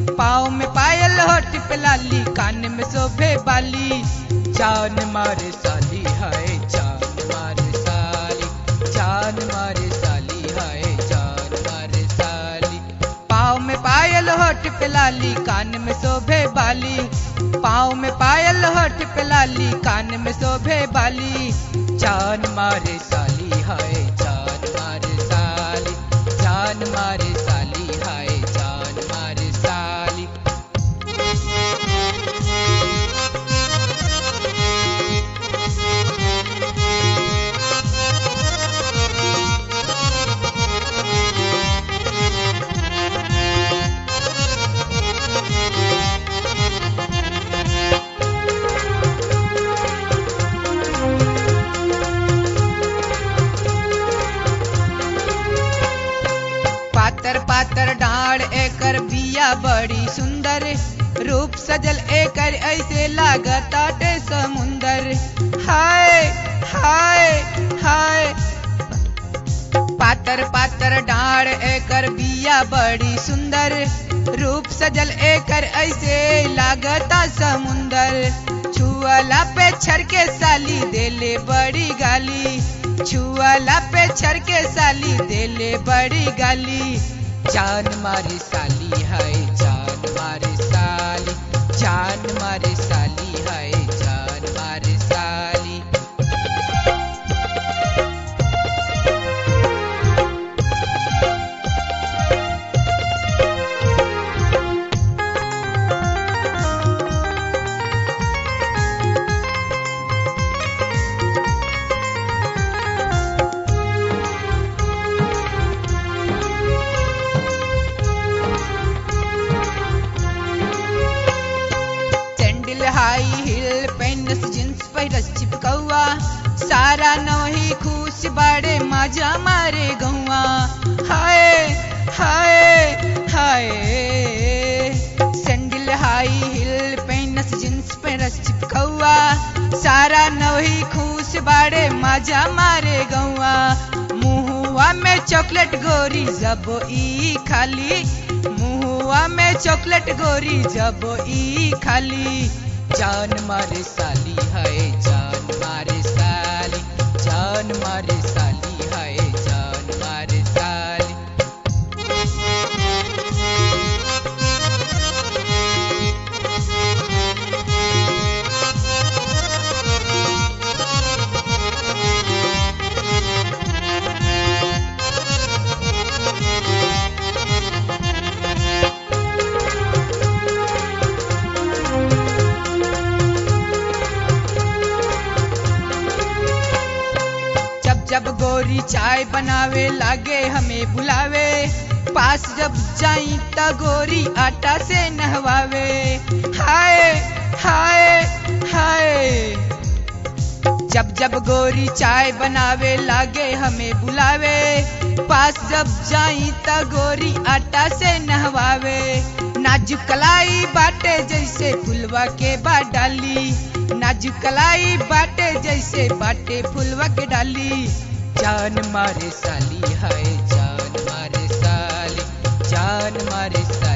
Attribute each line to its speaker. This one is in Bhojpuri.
Speaker 1: पाँव में पायल होठ पे लाली कान में शोभे बाली। जान मारे साली हाय जान मारे साली, जान मारे साली हाय जान मारे साली। पाँव में पायल होठ पे लाली कान में शोभे बाली, पाँव में पायल होठ पे लाली कान में शोभे बाली। जान मारे साली हाय जान मारे साली, जान मारे साली हाय जान मारे साली। पातर पातर डाढ़ एकर बिया बड़ी सुंदर, रूप सजल एकर ऐसे लागताटे समुंदर। हाय हाय हाय। पातर पातर डाढ़ एकर बिया बड़ी सुंदर, रूप सजल एकर ऐसे लागता समुंदर। छुअला पे छरके साली देले बड़ी गाली, छुअला पे छरके साली देले बड़ी गाली। जान मारे साली हाय जान मारे साली, जान मारे साली हाय जान मारे साली। हाई हिल पेनस जींस पैरस चिपकौआ, सारा नवही खुश बाड़े माजा मारे गौआ। हाय हाय हाय। सैंडल हाई हिल पेनस जींस पैरस चिपकौआ, सारा नवही खुश बाड़े माजा मारे गौआ। मुहुआ में चॉकलेट गोरी जबो ई खाली, मुहुआ में चॉकलेट गोरी जबो ई खाली। जान मारे साली हाय जान मारे साली, जान मारे साली हाय जान मारे साली। जब गोरी चाय बनावे लागे हमें बुलावे, पास जब जाई त गोरी आटा से नहवावे। हाय हाय हाय। जब जब गोरी चाय बनावे लागे हमें बुलावे, पास जब जाई त गोरी आटा से नहवावे। नाजुक कलाई बाटे जैसे फुलवा के बा डाली, नाजुक कलाई बाटे जैसे बाटे फुलवा के डाली। जान मारे साली हाय जान मारे साली, जान मारे साली।